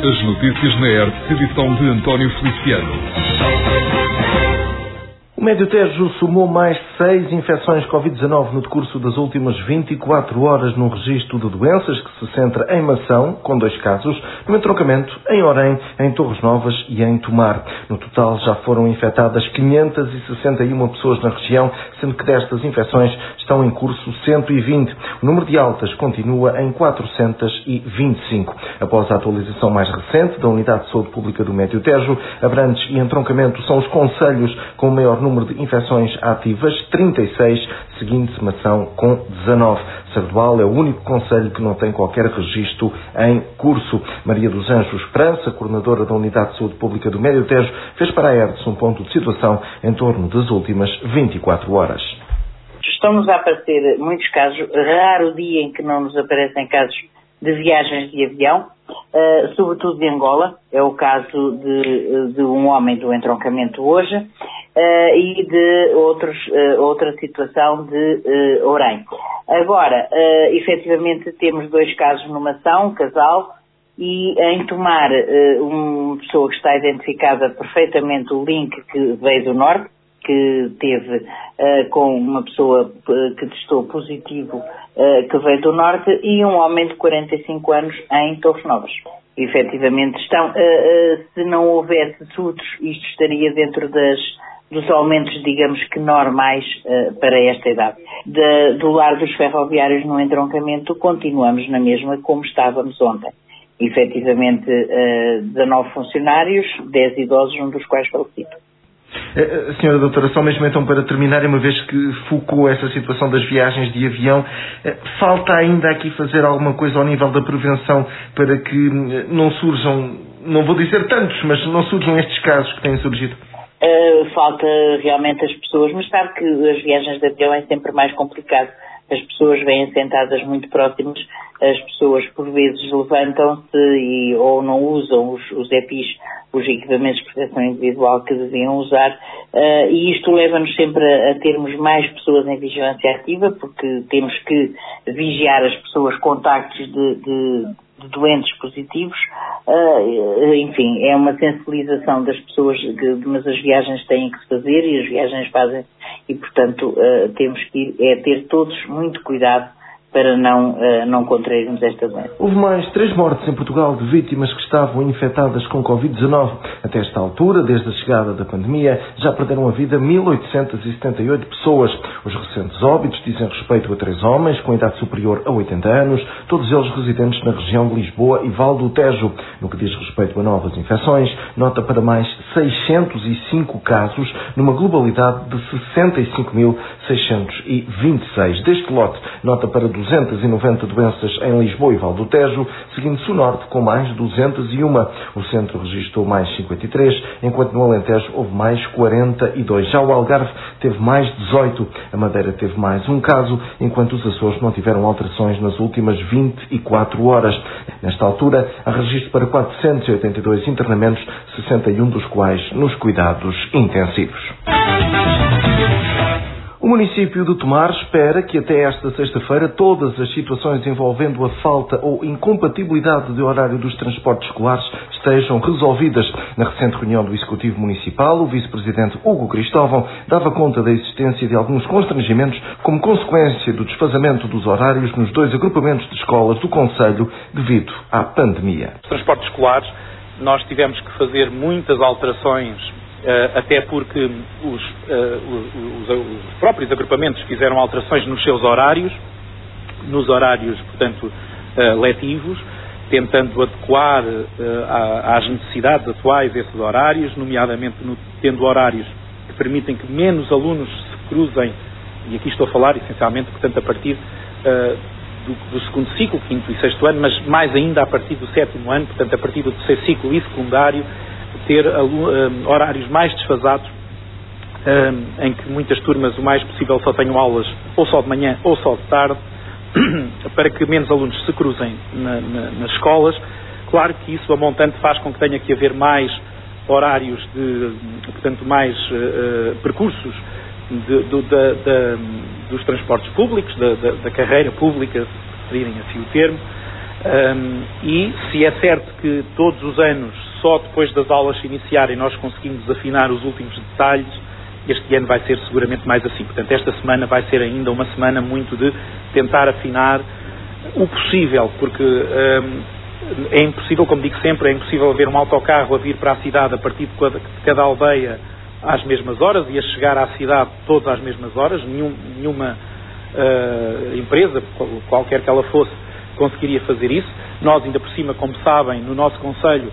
As notícias na ERP, edição de António Feliciano. O Médio Tejo somou mais 6 infecções Covid-19 no decurso das últimas 24 horas num registro de doenças que se centra em Mação, com 2 casos, no entroncamento, em Orém, em Torres Novas e em Tomar. No total já foram infectadas 561 pessoas na região, sendo que destas infecções estão em curso 120. O número de altas continua em 425. Após a atualização mais recente da Unidade de Saúde Pública do Médio Tejo, Abrantes e Entroncamento são os concelhos com o maior número de infecções ativas, 36, seguindo-se Mação com 19. Sardual é o único concelho que não tem qualquer registro em curso. Maria dos Anjos Esperança, coordenadora da Unidade de Saúde Pública do Médio Tejo, fez para a ERDS um ponto de situação em torno das últimas 24 horas. Estão-nos a aparecer muitos casos, raro o dia em que não nos aparecem casos de viagens de avião, sobretudo de Angola, é o caso de um homem do entroncamento hoje, e de outra situação de Orém. Agora, efetivamente temos 2 casos numa Mação, um casal, e em Tomar, uma pessoa que está identificada perfeitamente, o link que veio do Norte, que teve com uma pessoa que testou positivo, que veio do Norte, e um homem de 45 anos em Torres Novas. Efetivamente estão, se não houvesse surtos, isto estaria dentro dos aumentos, digamos que normais para esta idade. Do lar dos ferroviários no entroncamento, continuamos na mesma como estávamos ontem. Efetivamente, 19 funcionários, 10 idosos, um dos quais falecido. Senhora doutora, só mesmo então para terminar, uma vez que focou essa situação das viagens de avião, falta ainda aqui fazer alguma coisa ao nível da prevenção para que não surjam, não vou dizer tantos, mas não surjam estes casos que têm surgido? Falta realmente as pessoas, mas sabe que as viagens de avião é sempre mais complicado. As pessoas vêm sentadas muito próximas, as pessoas por vezes levantam-se ou não usam os EPIs, os equipamentos de proteção individual que deviam usar, e isto leva-nos sempre a termos mais pessoas em vigilância ativa, porque temos que vigiar as pessoas contactos de doentes positivos, enfim, é uma sensibilização das pessoas, mas as viagens têm que se fazer e as viagens fazem, e portanto temos que ter todos muito cuidado para não contrairmos esta doença. Houve mais 3 mortes em Portugal de vítimas que estavam infectadas com Covid-19. Até esta altura, desde a chegada da pandemia, já perderam a vida 1.878 pessoas. Os recentes óbitos dizem respeito a 3 homens com idade superior a 80 anos, todos eles residentes na região de Lisboa e Val do Tejo. No que diz respeito a novas infecções, nota para mais 605 casos, numa globalidade de 65.626. Deste lote, nota para 290 doenças em Lisboa e Val do Tejo, seguindo-se o Norte com mais 201. O Centro registrou mais 53, enquanto no Alentejo houve mais 42. Já o Algarve teve mais 18. A Madeira teve mais um caso, enquanto os Açores não tiveram alterações nas últimas 24 horas. Nesta altura, há registro para 482 internamentos, 61 dos quais nos cuidados intensivos. O município de Tomar espera que até esta sexta-feira todas as situações envolvendo a falta ou incompatibilidade de horário dos transportes escolares estejam resolvidas. Na recente reunião do Executivo Municipal, o Vice-Presidente Hugo Cristóvão dava conta da existência de alguns constrangimentos como consequência do desfazamento dos horários nos 2 agrupamentos de escolas do concelho devido à pandemia. Os transportes escolares, nós tivemos que fazer muitas alterações, até porque os próprios agrupamentos fizeram alterações nos seus horários, portanto, letivos, tentando adequar às necessidades atuais esses horários, nomeadamente tendo horários que permitem que menos alunos se cruzem, e aqui estou a falar essencialmente, portanto, a partir do segundo ciclo, quinto e sexto ano, mas mais ainda a partir do 7º ano, portanto, a partir do terceiro ciclo e secundário, ter horários mais desfasados, em que muitas turmas o mais possível só tenham aulas ou só de manhã ou só de tarde, para que menos alunos se cruzem nas escolas. Claro que isso, a montante, faz com que tenha que haver mais horários, portanto, mais percursos dos transportes públicos, da carreira pública, se preferirem assim o termo, E se é certo que todos os anos, só depois das aulas se iniciarem, nós conseguimos afinar os últimos detalhes, este ano vai ser seguramente mais assim. Portanto, esta semana vai ser ainda uma semana muito de tentar afinar o possível, porque é impossível, como digo sempre, é impossível haver um autocarro a vir para a cidade a partir de cada aldeia às mesmas horas e a chegar à cidade todas às mesmas horas. Nenhuma empresa, qualquer que ela fosse, conseguiria fazer isso. Nós, ainda por cima, como sabem, no nosso concelho,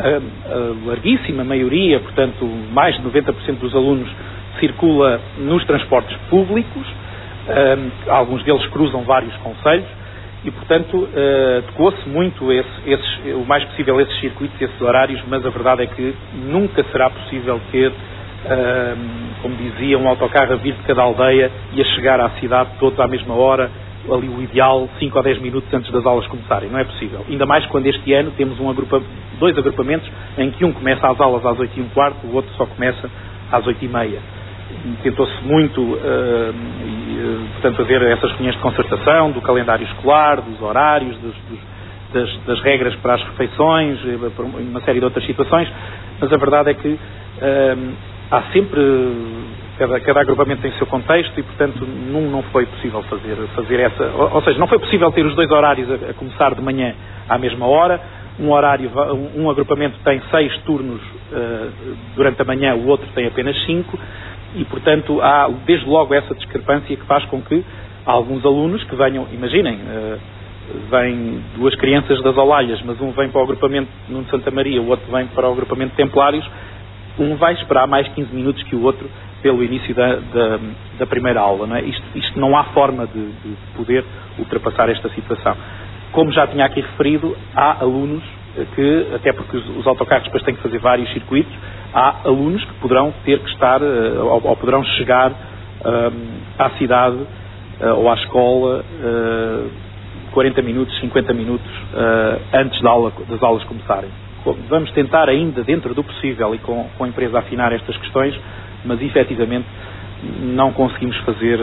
a larguíssima maioria, portanto, mais de 90% dos alunos circula nos transportes públicos, alguns deles cruzam vários concelhos e, portanto, tocou-se muito o mais possível esses circuitos, esses horários, mas a verdade é que nunca será possível ter, como dizia, um autocarro a vir de cada aldeia e a chegar à cidade todos à mesma hora, ali o ideal 5 ou 10 minutos antes das aulas começarem. Não é possível. Ainda mais quando este ano temos dois agrupamentos em que um começa as aulas às 8h15, o outro só começa às 8h30. Tentou-se muito, portanto, haver essas reuniões de concertação do calendário escolar, dos horários, das regras para as refeições, uma série de outras situações, mas a verdade é que há sempre, cada agrupamento tem o seu contexto e, portanto, não foi possível fazer essa, ou seja, não foi possível ter os dois horários a começar de manhã à mesma hora. Um agrupamento tem 6 turnos durante a manhã, o outro tem apenas 5 e, portanto, há desde logo essa discrepância que faz com que alguns alunos que venham, imaginem, vêm 2 crianças das Olalhas, mas um vem para o agrupamento Nuno Santa Maria, o outro vem para o agrupamento Templários, um vai esperar mais 15 minutos que o outro pelo início da primeira aula. Não é? Isto não há forma de poder ultrapassar esta situação. Como já tinha aqui referido, há alunos que, até porque os autocarros depois têm que fazer vários circuitos, há alunos que poderão ter que estar, ou poderão chegar à cidade ou à escola 40 minutos, 50 minutos antes das aulas começarem. Vamos tentar ainda, dentro do possível, e com a empresa a afinar estas questões, mas efetivamente não conseguimos fazer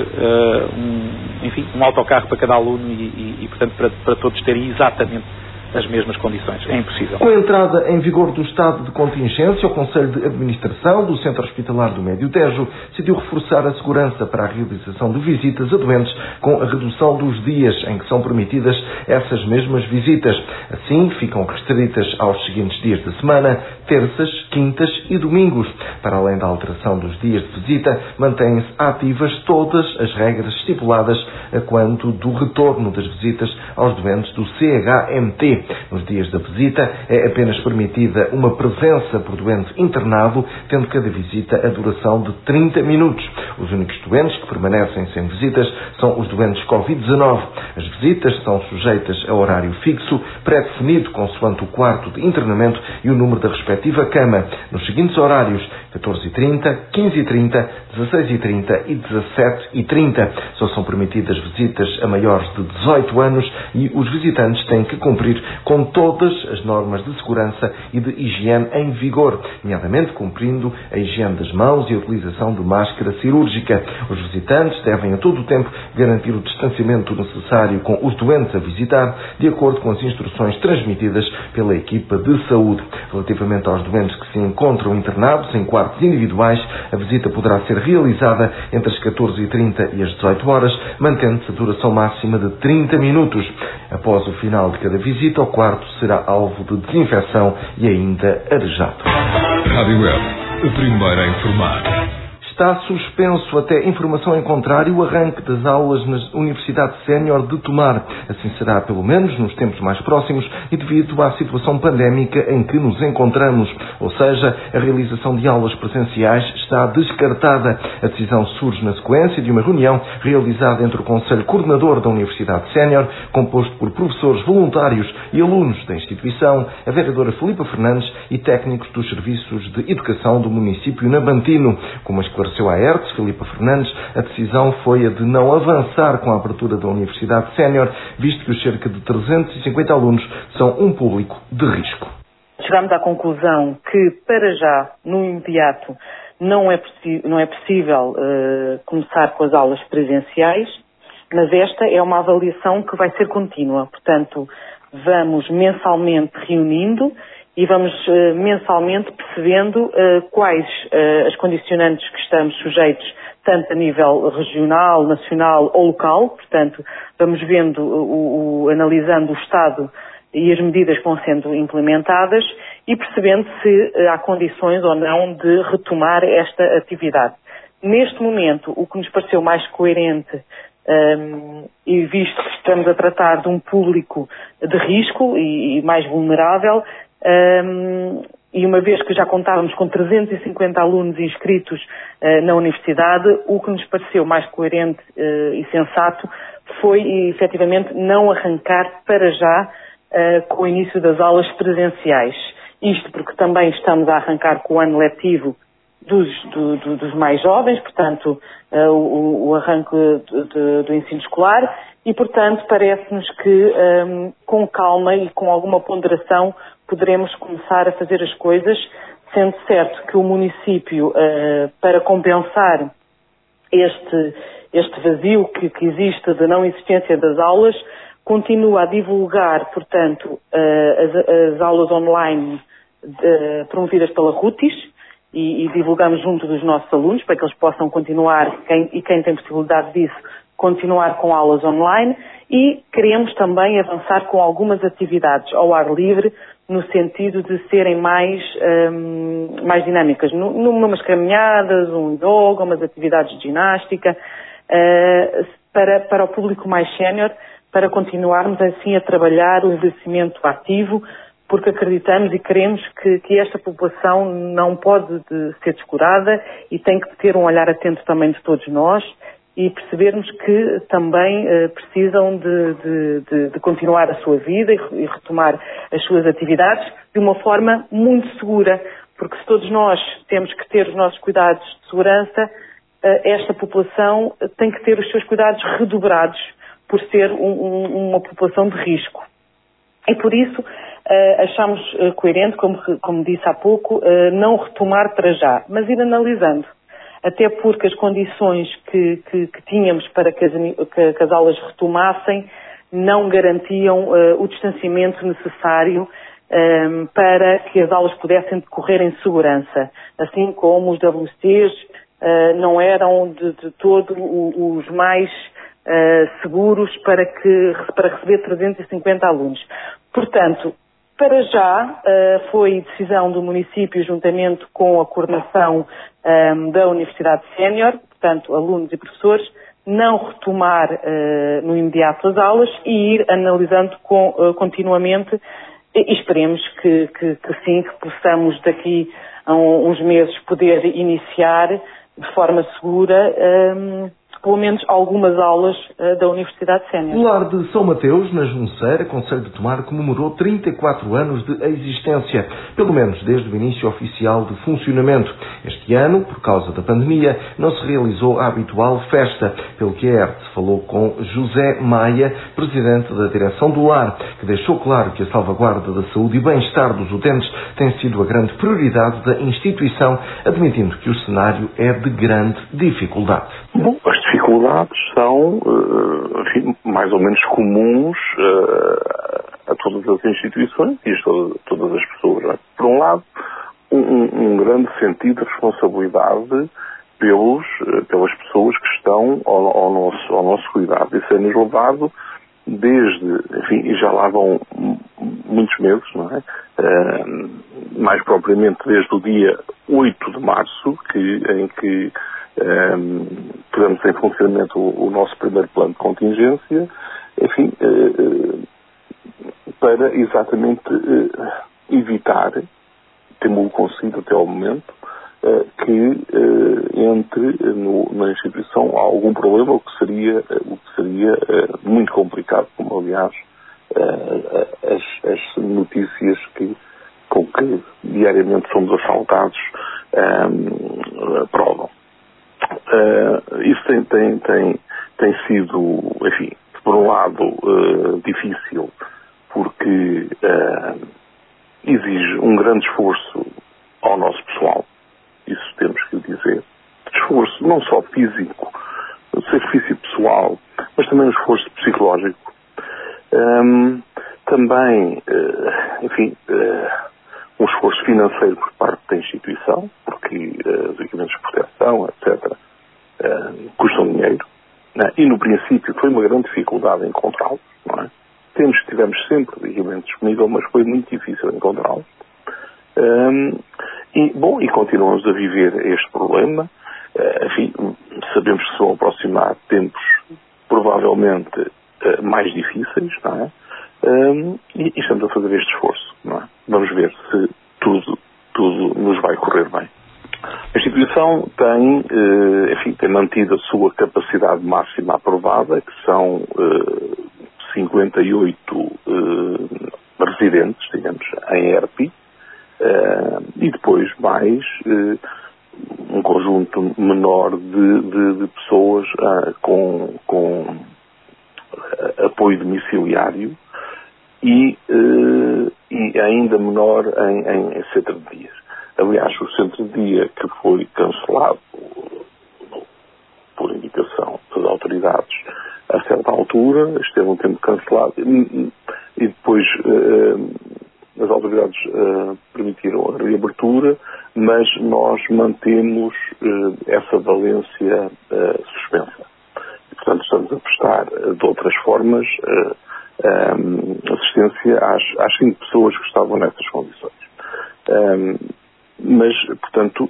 um autocarro para cada aluno e portanto, para todos terem exatamente as mesmas condições. É impossível. Com a entrada em vigor do estado de contingência, o Conselho de Administração do Centro Hospitalar do Médio Tejo decidiu reforçar a segurança para a realização de visitas a doentes com a redução dos dias em que são permitidas essas mesmas visitas. Assim, ficam restritas aos seguintes dias da semana, terças, quintas e domingos. Para além da alteração dos dias de visita, mantêm-se ativas todas as regras estipuladas quanto do retorno das visitas aos doentes do CHMT. Nos dias da visita é apenas permitida uma presença por doente internado, tendo cada visita a duração de 30 minutos. Os únicos doentes que permanecem sem visitas são os doentes Covid-19. As visitas são sujeitas a horário fixo, pré-definido consoante o quarto de internamento e o número da respectiva cama, nos seguintes horários: 14h30, 15h30, 16h30 e 17h30. Só são permitidas visitas a maiores de 18 anos e os visitantes têm que cumprir com todas as normas de segurança e de higiene em vigor, nomeadamente cumprindo a higiene das mãos e a utilização de máscara cirúrgica. Os visitantes devem a todo o tempo garantir o distanciamento necessário com os doentes a visitar, de acordo com as instruções transmitidas pela equipa de saúde. Relativamente aos doentes que se encontram internados em quartos individuais, a visita poderá ser realizada entre as 14h30 e as 18 horas, mantendo-se a duração máxima de 30 minutos. Após o final de cada visita, o quarto será alvo de desinfecção e ainda arejado. Rádio Web, o primeiro a informar. Está suspenso até informação em contrário o arranque das aulas na Universidade Sénior de Tomar. Assim será, pelo menos, nos tempos mais próximos e devido à situação pandémica em que nos encontramos. Ou seja, a realização de aulas presenciais está descartada. A decisão surge na sequência de uma reunião realizada entre o Conselho Coordenador da Universidade Sénior, composto por professores voluntários e alunos da instituição, a vereadora Filipa Fernandes e técnicos dos serviços de educação do município nabantino. Como esclareceu a ERTS, Filipa Fernandes, a decisão foi a de não avançar com a abertura da Universidade Sénior, visto que os cerca de 350 alunos são um público de risco. Chegámos à conclusão que, para já, no imediato, não é possível começar com as aulas presenciais, Mas esta é uma avaliação que vai ser contínua, portanto, vamos mensalmente reunindo e vamos mensalmente percebendo quais as condicionantes que estamos sujeitos, tanto a nível regional, nacional ou local, portanto, vamos vendo, analisando o estado e as medidas que vão sendo implementadas e percebendo se há condições ou não de retomar esta atividade. Neste momento, o que nos pareceu mais coerente, e visto que estamos a tratar de um público de risco e mais vulnerável, e uma vez que já contávamos com 350 alunos inscritos na universidade, o que nos pareceu mais coerente e sensato foi, efetivamente, não arrancar para já com o início das aulas presenciais. Isto porque também estamos a arrancar com o ano letivo dos mais jovens, portanto, o arranque do ensino escolar e, portanto, parece-nos que com calma e com alguma ponderação poderemos começar a fazer as coisas, sendo certo que o município, para compensar este vazio que existe de não existência das aulas, continua a divulgar, portanto, as aulas online promovidas pela RUTIS, e divulgamos junto dos nossos alunos para que eles possam continuar, quem tem possibilidade disso, continuar com aulas online e queremos também avançar com algumas atividades ao ar livre no sentido de serem mais dinâmicas, numas caminhadas, um yoga, umas atividades de ginástica, para o público mais sénior, para continuarmos assim a trabalhar o envelhecimento ativo, porque acreditamos e queremos que esta população não pode ser descurada e tem que ter um olhar atento também de todos nós e percebermos que também precisam de continuar a sua vida e retomar as suas atividades de uma forma muito segura, porque se todos nós temos que ter os nossos cuidados de segurança, esta população tem que ter os seus cuidados redobrados por ser uma população de risco. E por isso achamos coerente, como disse há pouco, não retomar para já, mas ir analisando. Até porque as condições que tínhamos para que as aulas retomassem não garantiam o distanciamento necessário para que as aulas pudessem decorrer em segurança, assim como os WCs não eram de todo os mais seguros para receber 350 alunos. Portanto, para já foi decisão do município, juntamente com a coordenação da Universidade Sénior, portanto, alunos e professores, não retomar no imediato as aulas e ir analisando continuamente e esperemos que sim, que possamos daqui a uns meses poder iniciar de forma segura pelo menos algumas aulas da Universidade Sénior. O lar de São Mateus, na Junceira, Concelho de Tomar, comemorou 34 anos de existência, pelo menos desde o início oficial de funcionamento. Este ano, por causa da pandemia, não se realizou a habitual festa, pelo que a ERTE falou com José Maia, presidente da direção do lar, que deixou claro que a salvaguarda da saúde e bem-estar dos utentes tem sido a grande prioridade da instituição, admitindo que o cenário é de grande dificuldade. Bom, as dificuldades são, enfim, mais ou menos comuns a todas as instituições e a todas as pessoas. Não é? Por um lado, um grande sentido de responsabilidade pelas pessoas que estão ao nosso cuidado. Isso é-nos levado desde, enfim, e já lá vão muitos meses, não é? Mais propriamente desde o dia 8 de março, em que pusemos em funcionamento o nosso primeiro plano de contingência, enfim, para exatamente evitar, temos conseguido até ao momento, que entre na instituição algum problema, o que seria muito complicado, como aliás as notícias com que diariamente somos assaltados provam. Isso tem sido, enfim, por um lado difícil, porque exige um grande esforço ao nosso pessoal, isso temos que dizer, esforço não só físico, sacrifício pessoal, mas também um esforço psicológico. Também, um esforço financeiro por parte da instituição, porque os equipamentos de proteção, etc., custam dinheiro, né? E no princípio foi uma grande dificuldade encontrá-los, não é? Tivemos sempre equipamentos disponíveis, mas foi muito difícil encontrá-los. E continuamos a viver este problema. Sabemos que se vão aproximar tempos provavelmente mais difíceis, não é? E estamos a fazer este esforço, não é? Vamos ver se tudo nos vai correr bem. A instituição tem mantido a sua capacidade máxima aprovada, que são 58 residentes, digamos, em ERP, e depois mais um conjunto menor de pessoas com apoio domiciliário e ainda menor em centro de dias. Aliás, o centro de dia que foi cancelado por indicação das autoridades a certa altura, esteve um tempo cancelado e depois as autoridades permitiram a reabertura, mas nós mantemos essa valência suspensa. E, portanto, estamos a prestar de outras formas assistência às 5 pessoas que estavam nessas condições. Mas, portanto,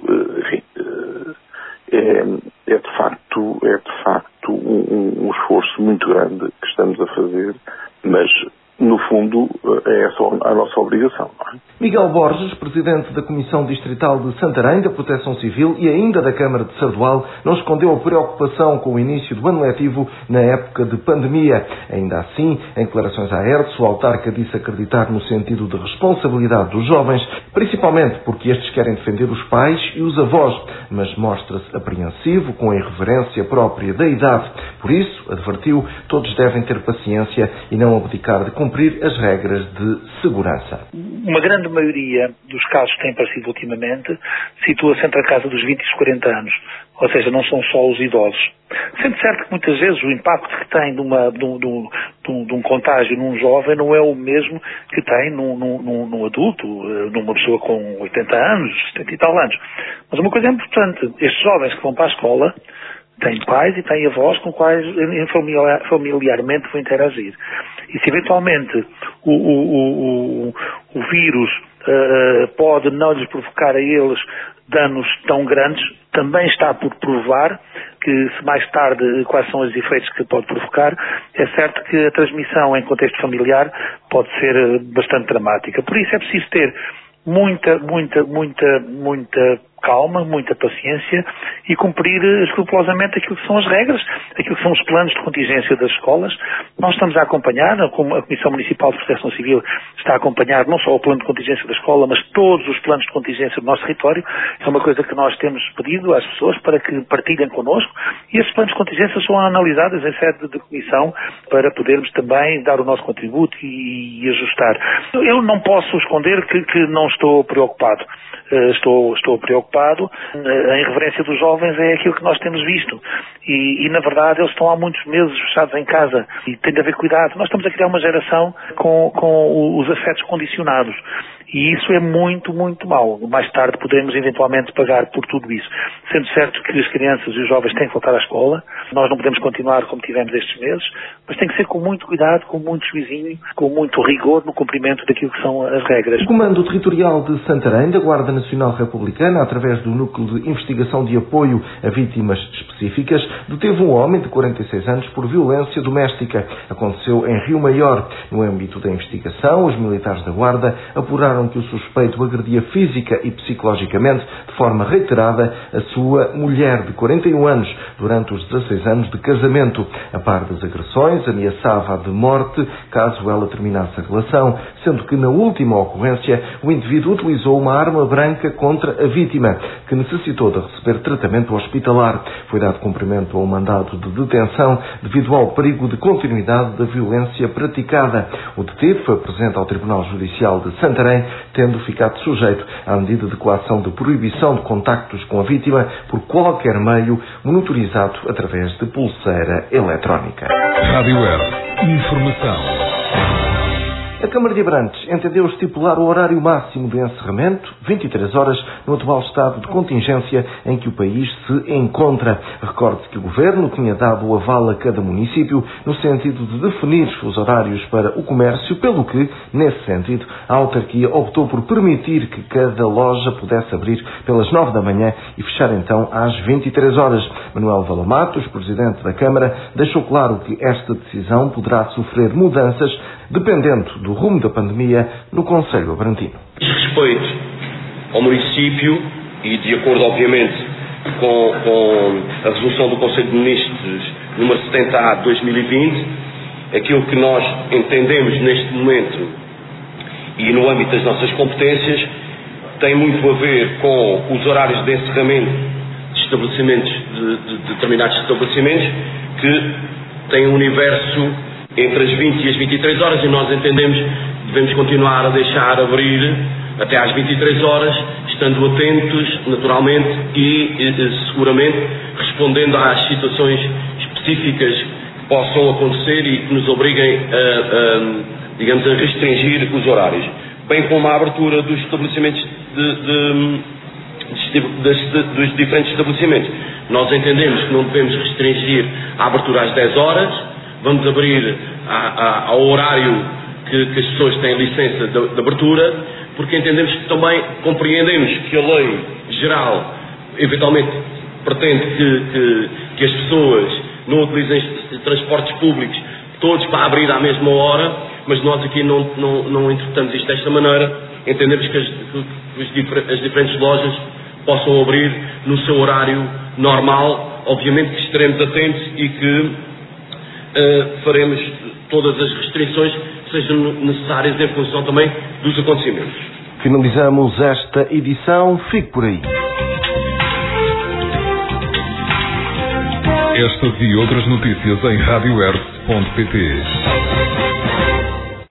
é de facto um esforço muito grande que estamos a fazer, mas no fundo é só a nossa obrigação, não é? Miguel Borges, presidente da Comissão Distrital de Santarém da Proteção Civil e ainda da Câmara de Sardual, não escondeu a preocupação com o início do ano letivo na época de pandemia. Ainda assim, em declarações à ERTS, o autarca disse acreditar no sentido de responsabilidade dos jovens, principalmente porque estes querem defender os pais e os avós, mas mostra-se apreensivo com a irreverência própria da idade. Por isso, advertiu, todos devem ter paciência e não abdicar de cumprir as regras de segurança. Uma grande maioria dos casos que têm aparecido ultimamente situa-se entre a casa dos 20 e os 40 anos, ou seja, não são só os idosos. Sendo certo que muitas vezes o impacto que tem de um contágio num jovem não é o mesmo que tem num adulto, numa pessoa com 80 anos, 70 e tal anos. Mas uma coisa é importante, estes jovens que vão para a escola têm pais e têm avós com quais familiarmente vão interagir. E se eventualmente o vírus pode não lhes provocar a eles danos tão grandes, também está por provar que, se mais tarde, quais são os efeitos que pode provocar, é certo que a transmissão em contexto familiar pode ser bastante dramática. Por isso é preciso ter muita calma, muita paciência e cumprir escrupulosamente aquilo que são as regras, aquilo que são os planos de contingência das escolas. Nós estamos a acompanhar, como a Comissão Municipal de Proteção Civil está a acompanhar não só o plano de contingência da escola, mas todos os planos de contingência do nosso território. É uma coisa que nós temos pedido às pessoas para que partilhem connosco e esses planos de contingência são analisados em sede de comissão para podermos também dar o nosso contributo e ajustar. Eu não posso esconder que não estou preocupado. Estou preocupado. A irreverência dos jovens é aquilo que nós temos visto. E, na verdade, eles estão há muitos meses fechados em casa e tem de haver cuidado. Nós estamos a criar uma geração com os afetos condicionados. E isso é muito, muito mau. Mais tarde poderemos eventualmente pagar por tudo isso. Sendo certo que as crianças e os jovens têm que voltar à escola, nós não podemos continuar como tivemos estes meses, mas tem que ser com muito cuidado, com muito juizinho, com muito rigor no cumprimento daquilo que são as regras. O Comando Territorial de Santarém, da Guarda Nacional Republicana, através do Núcleo de Investigação de Apoio a Vítimas Específicas, deteve um homem de 46 anos por violência doméstica. Aconteceu em Rio Maior. No âmbito da investigação, os militares da Guarda apuraram que o suspeito agredia física e psicologicamente, de forma reiterada, a sua mulher de 41 anos, durante os 16 anos de casamento. A par das agressões, ameaçava-a de morte caso ela terminasse a relação, sendo que na última ocorrência o indivíduo utilizou uma arma branca contra a vítima, que necessitou de receber tratamento hospitalar. Foi dado cumprimento a um mandado de detenção devido ao perigo de continuidade da violência praticada. O detido foi apresentado ao Tribunal Judicial de Santarém tendo ficado sujeito à medida de coação de proibição de contactos com a vítima por qualquer meio monitorizado através de pulseira eletrónica. Rádio R. Informação. A Câmara de Abrantes entendeu estipular o horário máximo de encerramento, 23 horas, no atual estado de contingência em que o país se encontra. Recorde-se que o Governo tinha dado o aval a cada município no sentido de definir os horários para o comércio, pelo que, nesse sentido, a autarquia optou por permitir que cada loja pudesse abrir pelas 9 da manhã e fechar então às 23 horas. Manuel Valamatos, Presidente da Câmara, deixou claro que esta decisão poderá sofrer mudanças dependendo do rumo da pandemia no concelho abrantino. Diz respeito ao município e de acordo, obviamente, com a resolução do Conselho de Ministros número 70A de 2020, aquilo que nós entendemos neste momento e no âmbito das nossas competências tem muito a ver com os horários de encerramento de estabelecimentos, de determinados estabelecimentos que têm um universo entre as 20 e as 23 horas e nós entendemos que devemos continuar a deixar abrir até às 23 horas, estando atentos, naturalmente, e seguramente respondendo às situações específicas que possam acontecer e que nos obriguem a restringir os horários. Bem como a abertura dos estabelecimentos dos diferentes estabelecimentos. Nós entendemos que não devemos restringir a abertura às 10 horas, vamos abrir ao horário que as pessoas têm licença de abertura, porque entendemos que também compreendemos que a lei geral eventualmente pretende que as pessoas não utilizem transportes públicos todos para abrir à mesma hora, mas nós aqui não interpretamos isto desta maneira, entendemos que as diferentes lojas possam abrir no seu horário normal, obviamente que estaremos atentos e que faremos todas as restrições que sejam necessárias em função também dos acontecimentos. Finalizamos esta edição. Fique por aí. Estas e outras notícias em radioer.pt.